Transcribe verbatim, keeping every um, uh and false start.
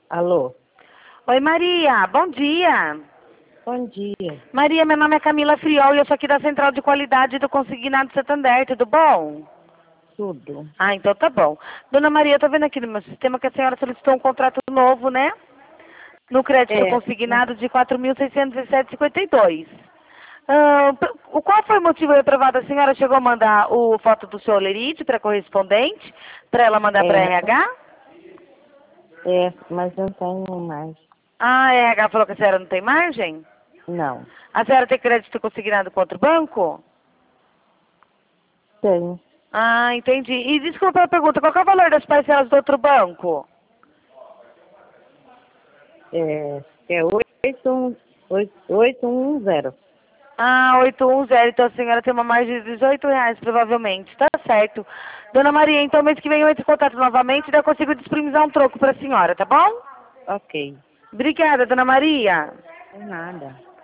Alô? Oi, Maria. Bom dia. Bom dia. Maria, meu nome é Camila Friol e eu sou aqui da Central de Qualidade do Consignado Santander. Tudo bom? Tudo. Ah, então tá bom. Dona Maria, eu tô vendo aqui no meu sistema que a senhora solicitou um contrato novo, né? No crédito É, consignado de quatro mil seiscentos e sete vírgula cinquenta e dois. Ah, o qual foi o motivo reprovado? A senhora chegou a mandar o foto do seu Lerite para correspondente, para ela mandar para é, R H? é, mas não tenho mais. Ah, a R H falou que a senhora não tem margem? Não. A senhora tem crédito consignado com outro banco? Tenho. Ah, entendi. E desculpa a pergunta, qual que é o valor das parcelas do outro banco? É, é oito um oito um zero. Ah, oitocentos e dez, então a senhora tem uma margem de dezoito reais, provavelmente. Tá certo. Dona Maria, então mês que vem eu entro em contato novamente e daí eu consigo disponibilizar um troco para a senhora, tá bom? Ok. Obrigada, Dona Maria. Não é nada.